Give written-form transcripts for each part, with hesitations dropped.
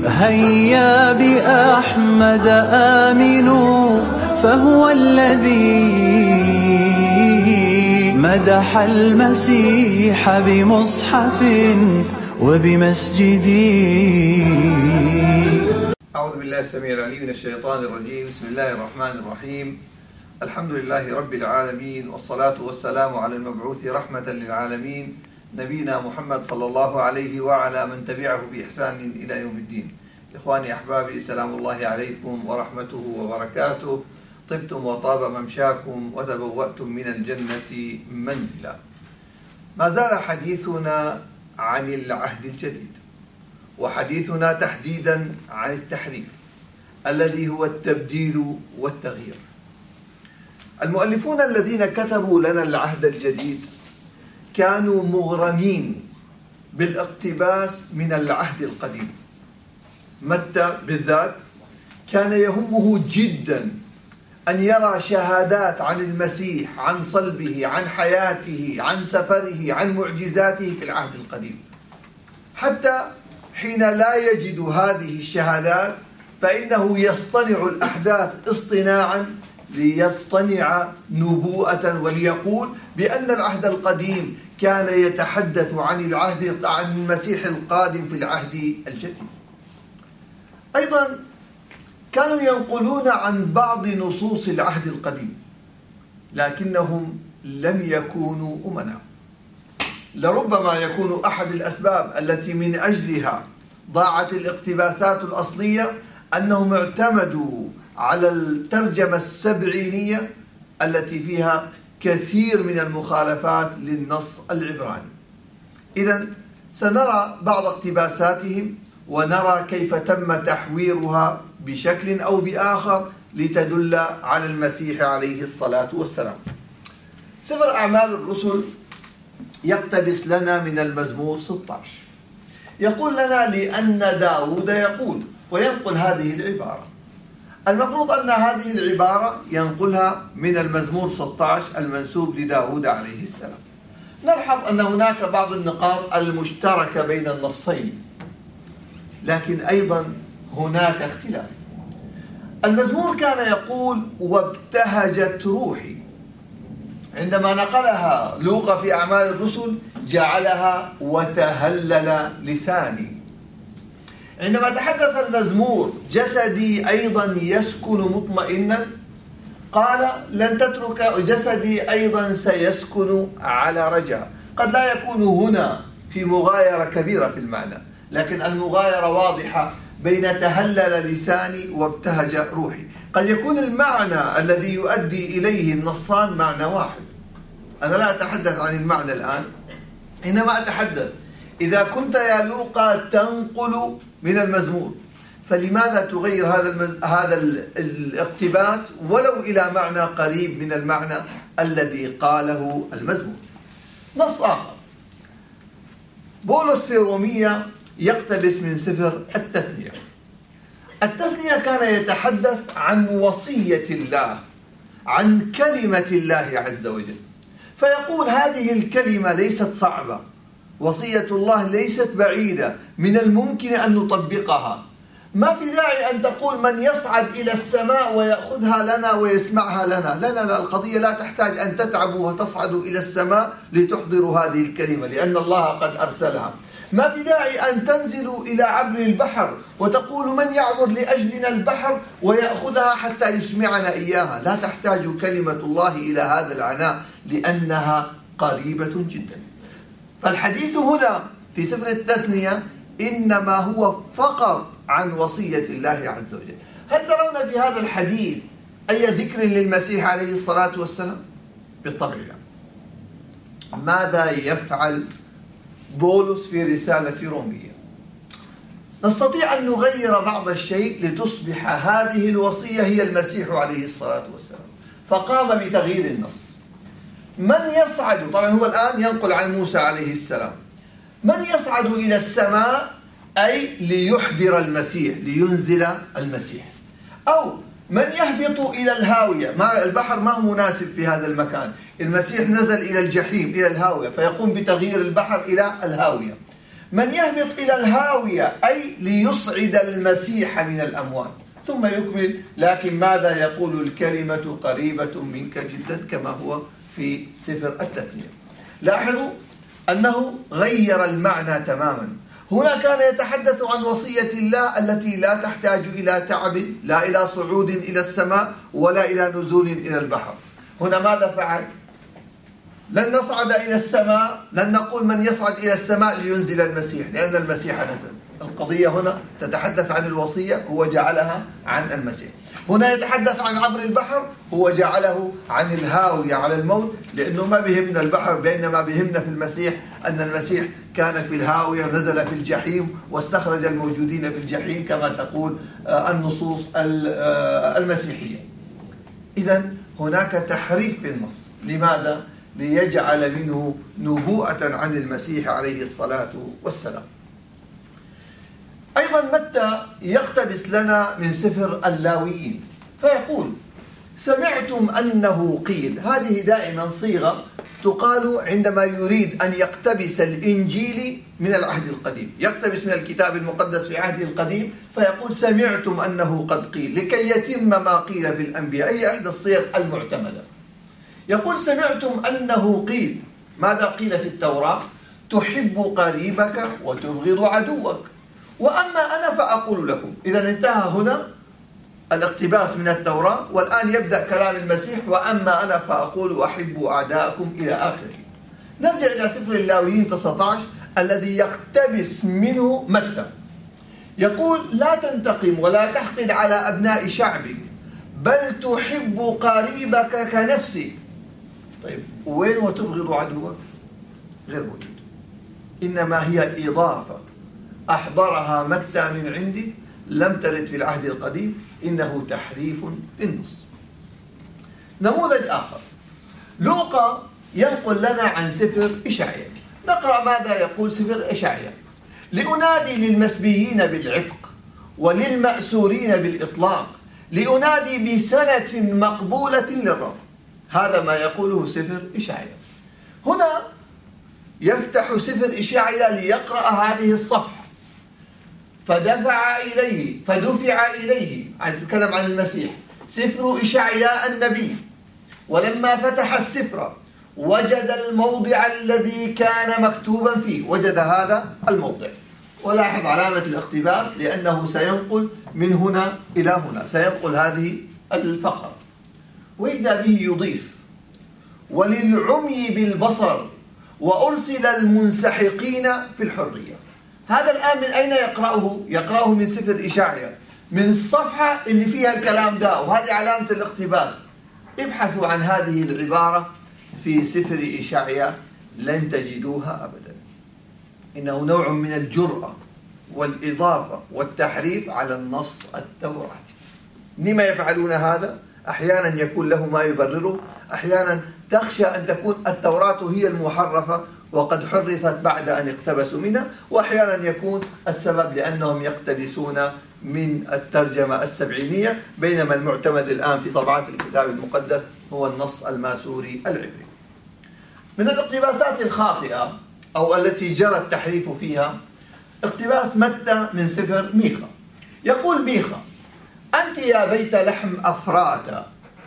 هيا بأحمد آمنوا فهو الذي مدح المسيح بمصحف وبمسجد. أعوذ بالله السميع العليم من الشيطان الرجيم. بسم الله الرحمن الرحيم. الحمد لله رب العالمين، والصلاة والسلام على المبعوث رحمة للعالمين نبينا محمد صلى الله عليه وعلى من تبعه بإحسان إلى يوم الدين. إخواني أحبابي، سلام الله عليكم ورحمته وبركاته. طبتم وطاب ممشاكم وتبوأتم من الجنة منزلا. ما زال حديثنا عن العهد الجديد، وحديثنا تحديدا عن التحريف الذي هو التبديل والتغيير. المؤلفون الذين كتبوا لنا العهد الجديد كانوا مغرمين بالاقتباس من العهد القديم. متى بالذات كان يهمه جدا أن يرى شهادات عن المسيح، عن صلبه، عن حياته، عن سفره، عن معجزاته في العهد القديم، حتى حين لا يجد هذه الشهادات فإنه يصطنع الأحداث اصطناعا ليصطنع نبوءة، وليقول بأن العهد القديم كان يتحدث عن المسيح القادم في العهد الجديد. أيضا كانوا ينقلون عن بعض نصوص العهد القديم، لكنهم لم يكونوا أمنا. لربما يكون أحد الأسباب التي من أجلها ضاعت الاقتباسات الأصلية أنهم اعتمدوا على الترجمة السبعينية التي فيها كثير من المخالفات للنص العبراني. إذن سنرى بعض اقتباساتهم ونرى كيف تم تحويرها بشكل أو بآخر لتدل على المسيح عليه الصلاة والسلام. سفر أعمال الرسل يقتبس لنا من المزمور 16، يقول لنا لأن داود يقول، وينقل هذه العبارة. المفروض أن هذه العبارة ينقلها من المزمور 16 المنسوب لداود عليه السلام. نلحظ أن هناك بعض النقاط المشتركة بين النصين، لكن أيضا هناك اختلاف. المزمور كان يقول وابتهجت روحي، عندما نقلها لوقا في أعمال الرسل جعلها وتهلل لساني. عندما تحدث المزمور جسدي أيضا يسكن مطمئنا، قال لن تترك جسدي أيضا سيسكن على رجاء. قد لا يكون هنا في مغايرة كبيرة في المعنى، لكن المغايرة واضحة بين تهلل لساني وابتهج روحي. قد يكون المعنى الذي يؤدي إليه النصان معنى واحد. أنا لا أتحدث عن المعنى الآن، إنما أتحدث إذا كنت يا لوقا تنقل من المزمور، فلماذا تغير هذا الاقتباس ولو إلى معنى قريب من المعنى الذي قاله المزمور؟ نص آخر، بولس في رومية يقتبس من سفر التثنية. التثنية كان يتحدث عن وصية الله، عن كلمة الله عز وجل، فيقول هذه الكلمة ليست صعبة، وصية الله ليست بعيدة، من الممكن أن نطبقها. ما في داعي أن تقول من يصعد إلى السماء ويأخذها لنا ويسمعها لنا. لا لا لا، القضية لا تحتاج أن تتعبوا وتصعدوا إلى السماء لتحضروا هذه الكلمة، لأن الله قد أرسلها. ما في داعي أن تنزلوا إلى عبر البحر وتقولوا من يعبر لأجلنا البحر ويأخذها حتى يسمعنا إياها. لا تحتاج كلمة الله إلى هذا العناء لأنها قريبة جدا. فالحديث هنا في سفر التثنية إنما هو فقط عن وصية الله عز وجل. هل ترون في هذا الحديث أي ذكر للمسيح عليه الصلاة والسلام؟ بالطبع لا. ماذا يفعل بولس في رسالة رومية؟ نستطيع أن نغير بعض الشيء لتصبح هذه الوصية هي المسيح عليه الصلاة والسلام، فقام بتغيير النص. من يصعد، طبعا هو الآن ينقل عن موسى عليه السلام، من يصعد إلى السماء أي ليحضر المسيح، لينزل المسيح، أو من يهبط إلى الهاوية. البحر ما هو مناسب في هذا المكان، المسيح نزل إلى الجحيم، إلى الهاوية، فيقوم بتغيير البحر إلى الهاوية. من يهبط إلى الهاوية أي ليصعد المسيح من الأموات. ثم يكمل: لكن ماذا يقول الكلمة قريبة منك جدا، كما هو في سفر التثنية. لاحظوا أنه غير المعنى تماما. هنا كان يتحدث عن وصية الله التي لا تحتاج إلى تعب، لا إلى صعود إلى السماء ولا إلى نزول إلى البحر. هنا ماذا فعل؟ لن نصعد إلى السماء، لن نقول من يصعد إلى السماء لينزل المسيح، لأن المسيح نزل. القضية هنا تتحدث عن الوصية، هو جعلها عن المسيح. هنا يتحدث عن عبر البحر، هو جعله عن الهاوية على الموت، لأنه ما بهمنا البحر، بينما بهمنا في المسيح أن المسيح كان في الهاوية ونزل في الجحيم واستخرج الموجودين في الجحيم كما تقول النصوص المسيحية. إذن هناك تحريف في النص. لماذا؟ ليجعل منه نبوءة عن المسيح عليه الصلاة والسلام. أيضا متى يقتبس لنا من سفر اللاويين فيقول: سمعتم أنه قيل. هذه دائما صيغة تقال عندما يريد أن يقتبس الإنجيل من العهد القديم، يقتبس من الكتاب المقدس في عهد القديم فيقول: سمعتم أنه قد قيل، لكي يتم ما قيل في الأنبياء. أي إحدى الصيغ المعتمدة. يقول: سمعتم أنه قيل. ماذا قيل في التوراة؟ تحب قريبك وتبغض عدوك، وأما أنا فأقول لكم. إذا انتهى هنا الاقتباس من التوراة، والآن يبدأ كلام المسيح: وأما أنا فأقول أحب أعداءكم إلى آخره. نرجع إلى سفر اللاويين 19 الذي يقتبس منه متى. يقول: لا تنتقم ولا تحقد على أبناء شعبك، بل تحب قريبك كنفسك. طيب، وين وتبغض عدوك؟ غير موجود. إنما هي إضافة أحضرها متى من عنده، لم ترد في العهد القديم. إنه تحريف في النص. نموذج آخر: لوقا ينقل لنا عن سفر إشعياء. نقرأ ماذا يقول سفر إشعياء: لأنادي للمسبيين بالعتق وللمأسورين بالإطلاق، لأنادي بسنة مقبولة للرب. هذا ما يقوله سفر إشعياء. هنا يفتح سفر إشعياء ليقرأ هذه الصفحة: فدفع إليه نتكلم عن المسيح، سفر إشعياء النبي. ولما فتح السفر وجد الموضع الذي كان مكتوبا فيه. وجد هذا الموضع، ولاحظ علامة الاقتباس لأنه سينقل من هنا إلى هنا، سينقل هذه الفقرة. وإذا به يضيف: وللعمي بالبصر وأرسل المنسحقين في الحرية. هذا الآن من أين يقرأه؟ يقرأه من سفر إشعياء، من الصفحة اللي فيها الكلام ده، وهذه علامة الاقتباس. ابحثوا عن هذه العبارة في سفر إشعياء، لن تجدوها أبدا. إنه نوع من الجرأة والإضافة والتحريف على النص التوراتي. لما يفعلون هذا؟ أحيانا يكون له ما يبرره، أحيانا تخشى أن تكون التوراة هي المحرفة وقد حرفت بعد أن اقتبسوا منها، وأحيانا يكون السبب لأنهم يقتبسون من الترجمة السبعينية، بينما المعتمد الآن في طبعات الكتاب المقدس هو النص الماسوري العبري. من الاقتباسات الخاطئة أو التي جرى التحريف فيها اقتباس متى من سفر ميخا. يقول ميخا: أنت يا بيت لحم أفراتا،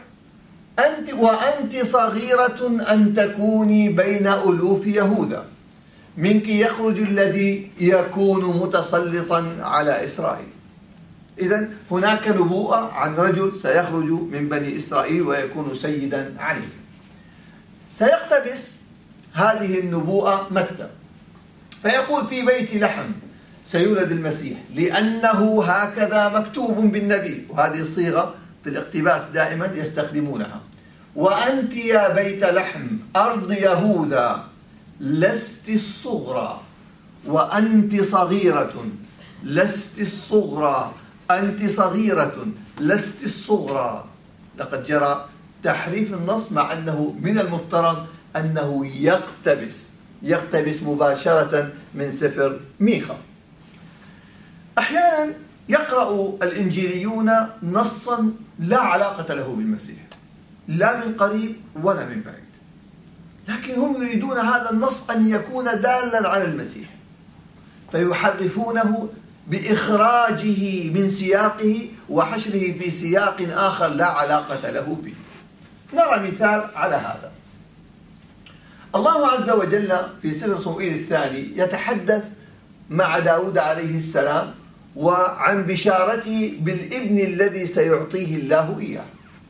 وأنت صغيرة أن تكوني بين ألوف يهوذا، منك يخرج الذي يكون متسلطا على إسرائيل. إذن هناك نبوءة عن رجل سيخرج من بني إسرائيل ويكون سيدا عليهم. سيقتبس هذه النبوءة متى فيقول: في بيت لحم سيولد المسيح، لأنه هكذا مكتوب بالنبي. وهذه الصيغة في الاقتباس دائما يستخدمونها. وأنت يا بيت لحم أرض يهوذا لست الصغرى، وأنت صغيرة لست الصغرى، أنت صغيرة لست الصغرى. لقد جرى تحريف النص، مع أنه من المفترض أنه يقتبس مباشرة من سفر ميخا. أحيانا يقرأ الإنجيليون نصا لا علاقة له بالمسيح، لا من قريب ولا من بعيد، لكن هم يريدون هذا النص أن يكون دالا على المسيح. فيحرفونه بإخراجه من سياقه وحشره في سياق آخر لا علاقة له به. نرى مثال على هذا. الله عز وجل في سفر صموئيل الثاني يتحدث مع داود عليه السلام وعن بشارته بالابن الذي سيعطيه الله إياه.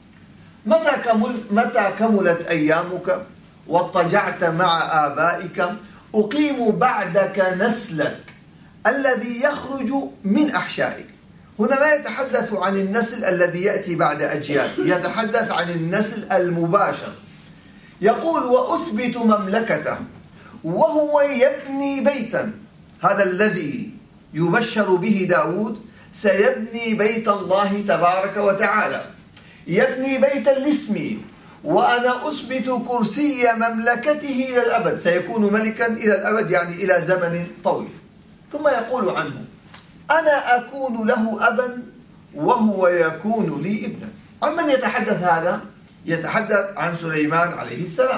متى كملت أيامك واضطجعت مع آبائك أقيم بعدك نسلك الذي يخرج من أحشائك. هنا لا يتحدث عن النسل الذي يأتي بعد أجيال، يتحدث عن النسل المباشر. يقول وأثبت مملكته وهو يبني بيتا. هذا الذي يبشر به داود سيبني بيت الله تبارك وتعالى، يبني بيتا لاسمي، وأنا أثبت كرسي مملكته إلى الأبد، سيكون ملكا إلى الأبد يعني إلى زمن طويل. ثم يقول عنه أنا أكون له أبا وهو يكون لي ابنا. عن من يتحدث هذا؟ يتحدث عن سليمان عليه السلام.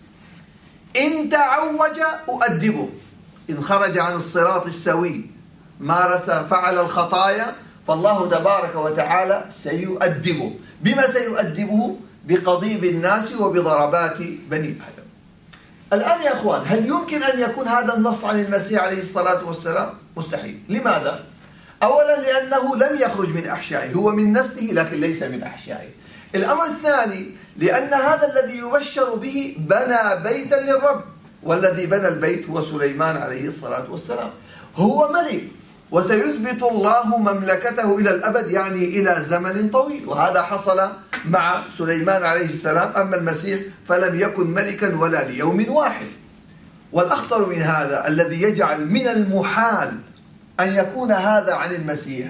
إن تعوج أؤدبه، إن خرج عن الصراط السوي مارس فعل الخطايا فالله تبارك وتعالى سيؤدبه. بما سيؤدبه؟ بقضيب الناس وبضربات بني آدم. الآن يا أخوان، هل يمكن أن يكون هذا النص عن المسيح عليه الصلاة والسلام؟ مستحيل. لماذا؟ أولا لأنه لم يخرج من أحشائه، هو من نسله لكن ليس من أحشائه. الأمر الثاني لأن هذا الذي يبشر به بنى بيتا للرب، والذي بنى البيت هو سليمان عليه الصلاة والسلام. هو ملك وسيثبت الله مملكته إلى الأبد يعني إلى زمن طويل، وهذا حصل مع سليمان عليه السلام. أما المسيح فلم يكن ملكا ولا ليوم واحد. والأخطر من هذا الذي يجعل من المحال أن يكون هذا عن المسيح،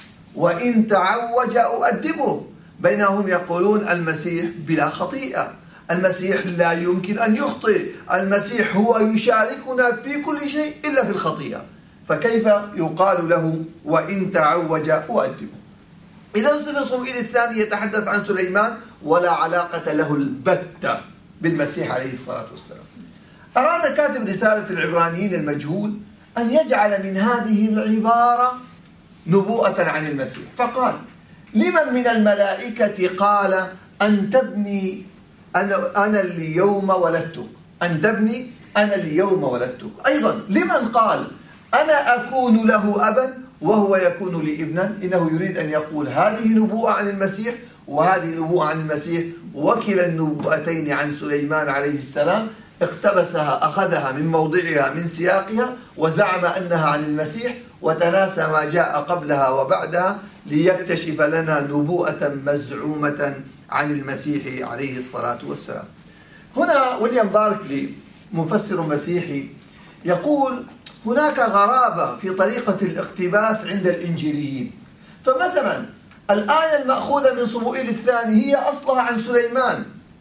وإن تعوج أؤدبه، بينهم يقولون المسيح بلا خطيئة، المسيح لا يمكن أن يخطئ، المسيح هو يشاركنا في كل شيء إلا في الخطيئة، فكيف يقال له وإن تعوج أؤدبه؟ إذا سفر صموئيل الثاني يتحدث عن سليمان ولا علاقة له البتة بالمسيح عليه الصلاة والسلام. أراد كاتب رسالة العبرانيين المجهول أن يجعل من هذه العبارة نبوءة عن المسيح، فقال لمن من الملائكة قال أن تبني أنا اليوم ولدتك، أن تبني أنا اليوم ولدتك. أيضا لمن قال أنا أكون له أبا وهو يكون لي ابنا. إنه يريد أن يقول هذه نبوءة عن المسيح وهذه نبوءة عن المسيح، وكلا النبوءتين عن سليمان عليه السلام اقتبسها، أخذها من موضعها من سياقها وزعم أنها عن المسيح، وتناسى ما جاء قبلها وبعدها ليكتشف لنا نبوءة مزعومة عن المسيح عليه الصلاة والسلام. هنا ويليام باركلي مفسر مسيحي يقول هناك غرابة في طريقة الاقتباس عند الإنجيليين. فمثلا الآية المأخوذة من صموئيل الثاني هي أصلها عن سليمان،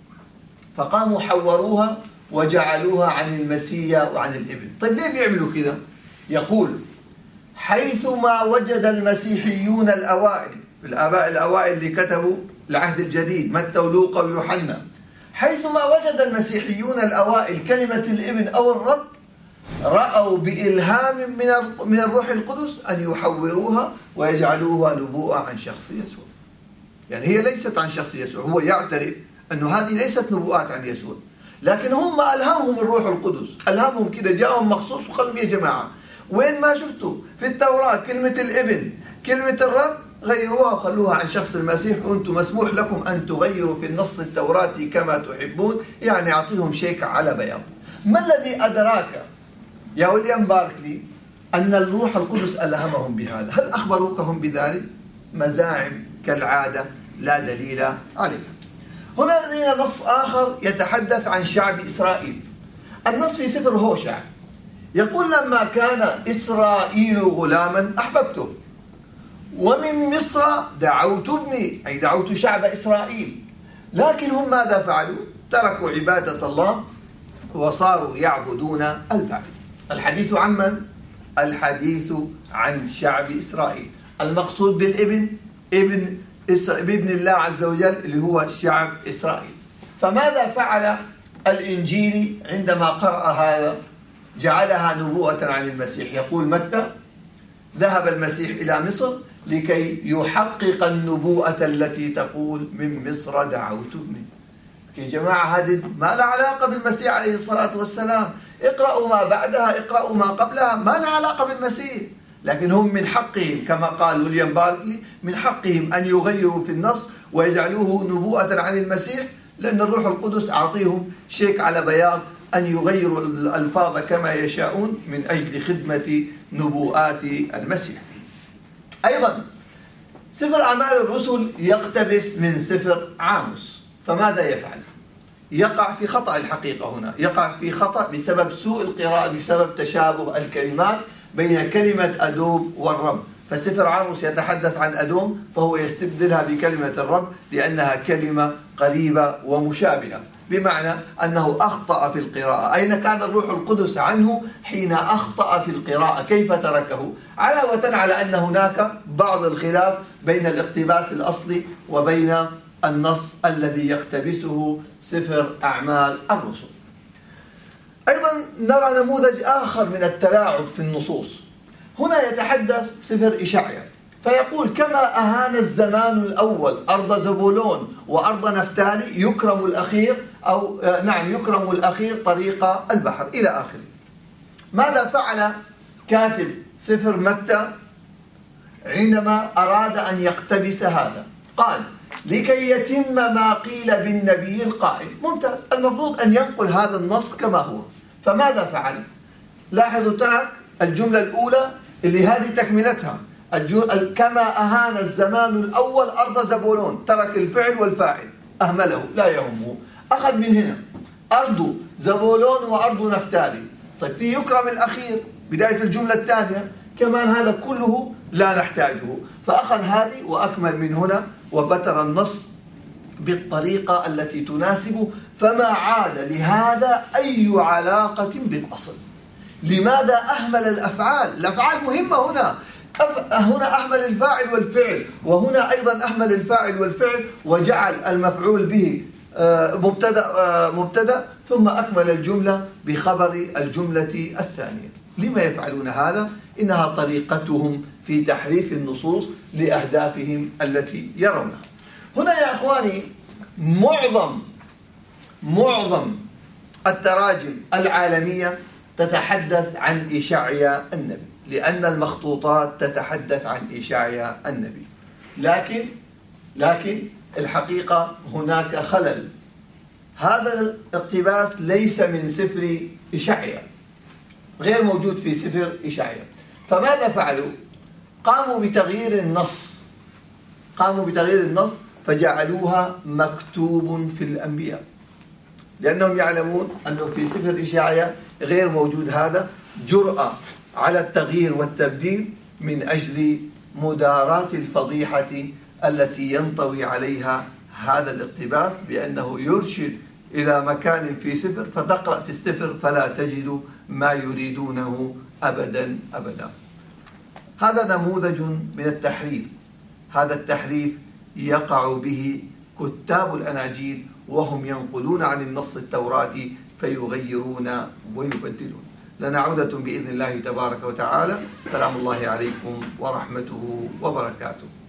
فقاموا حوروها وجعلوها عن المسيح وعن الابن. طيب ليه بيعملوا كده؟ يقول حيثما وجد المسيحيون الأوائل، الآباء الأوائل اللي كتبوا العهد الجديد متى ولوقا ويوحنا، حيثما وجد المسيحيون الأوائل كلمة الابن أو الرب رأوا بإلهام من الروح القدس أن يحوروها ويجعلوها نبوءة عن شخص يسوع. يعني هي ليست عن شخص يسوع، هو يعترف أنه هذه ليست نبوءات عن يسوع، لكن هم ألهمهم الروح القدس، ألهمهم كده، جاءهم مخصوص وقالوا يا جماعة وين ما شفتوا في التوراة كلمة الابن كلمة الرب غيروها وخلوها عن شخص المسيح، وأنتم مسموح لكم أن تغيروا في النص التوراتي كما تحبون. يعني أعطيهم شيك على بياض. ما الذي أدراك يا ويليام باركلي أن الروح القدس ألهمهم بهذا؟ هل أخبروكهم بذلك؟ مزاعم كالعادة لا دليل عليها. هنا لدينا نص آخر يتحدث عن شعب إسرائيل. النص في سفر هوشع يقول لما كان إسرائيل غلاما أحببته ومن مصر دعوت ابني، أي دعوت شعب إسرائيل، لكن هم ماذا فعلوا؟ تركوا عبادة الله وصاروا يعبدون البعل. الحديث عن من؟ الحديث عن شعب إسرائيل. المقصود بالابن ابن الله عز وجل اللي هو شعب إسرائيل. فماذا فعل الإنجيلي عندما قرأ هذا؟ جعلها نبوءة عن المسيح. يقول متى: ذهب المسيح إلى مصر لكي يحقق النبوءة التي تقول من مصر دعوت ابني. يا جماعة هذه ما لها علاقة بالمسيح عليه الصلاة والسلام. اقرأوا ما بعدها، اقرأوا ما قبلها، ما لها علاقة بالمسيح. لكن هم من حقهم كما قال ويليام باركلي، من حقهم أن يغيروا في النص ويجعلوه نبوءة عن المسيح، لأن الروح القدس أعطيهم شيك على بياض أن يغيروا الألفاظ كما يشاءون من أجل خدمة نبوءات المسيح. أيضا سفر أعمال الرسل يقتبس من سفر عاموس، فماذا يفعل؟ يقع في خطأ الحقيقة هنا، يقع في خطأ بسبب سوء القراءة، بسبب تشابه الكلمات بين كلمة أدوم والرب. فسفر عاموس يتحدث عن أدوم فهو يستبدلها بكلمة الرب لأنها كلمة قريبة ومشابهة، بمعنى أنه أخطأ في القراءة. أين كان الروح القدس عنه حين أخطأ في القراءة؟ كيف تركه؟ علاوة على أن هناك بعض الخلاف بين الاقتباس الأصلي وبين النص الذي يقتبسه سفر أعمال الرسل. أيضا نرى نموذج آخر من التلاعب في النصوص. هنا يتحدث سفر إشعياء فيقول: كما أهان الزمان الأول أرض زبولون وأرض نفتالي يكرم الأخير، أو يكرم الأخير طريق البحر، إلى آخره. ماذا فعل كاتب سفر متى عندما أراد أن يقتبس هذا؟ قال: لكي يتم ما قيل بالنبي القائل. ممتاز، المفروض أن ينقل هذا النص كما هو. فماذا فعل؟ لاحظوا، ترك الجملة الأولى اللي هذه تكملتها، كما أهان الزمان الأول أرض زبولون، ترك الفعل والفاعل، أهمله، لا يهمه. أخذ من هنا أرض زبولون وأرض نفتالي. طيب في يكرم الأخير بداية الجملة الثانية، كمان هذا كله لا نحتاجه. فأخذ هذه وأكمل من هنا وبتر النص بالطريقة التي تناسبه، فما عاد لهذا أي علاقة بالأصل. لماذا أهمل الأفعال؟ الأفعال مهمة هنا. هنا أهمل الفاعل والفعل، وهنا أيضا أهمل الفاعل والفعل وجعل المفعول به مبتدأ ثم أكمل الجملة بخبر الجملة الثانية. لما يفعلون هذا؟ إنها طريقتهم في تحريف النصوص لأهدافهم التي يرونها. هنا يا أخواني معظم التراجم العالمية تتحدث عن إشعياء النبي، لأن المخطوطات تتحدث عن إشعياء النبي. لكن الحقيقة هناك خلل. هذا الاقتباس ليس من سفر إشعياء، غير موجود في سفر إشعياء. فماذا فعلوا؟ قاموا بتغيير النص فجعلوها مكتوب في الأنبياء، لأنهم يعلمون أنه في سفر إشعياء غير موجود هذا. جرأة على التغيير والتبديل من أجل مداراة الفضيحة التي ينطوي عليها هذا الاقتباس، بأنه يرشد إلى مكان في سفر فتقرأ في السفر فلا تجد ما يريدونه أبدا. هذا نموذج من التحريف. هذا التحريف يقع به كتاب الأناجيل وهم ينقلون عن النص التوراتي فيغيرون ويبدلون. لنا عودة بإذن الله تبارك وتعالى. سلام الله عليكم ورحمته وبركاته.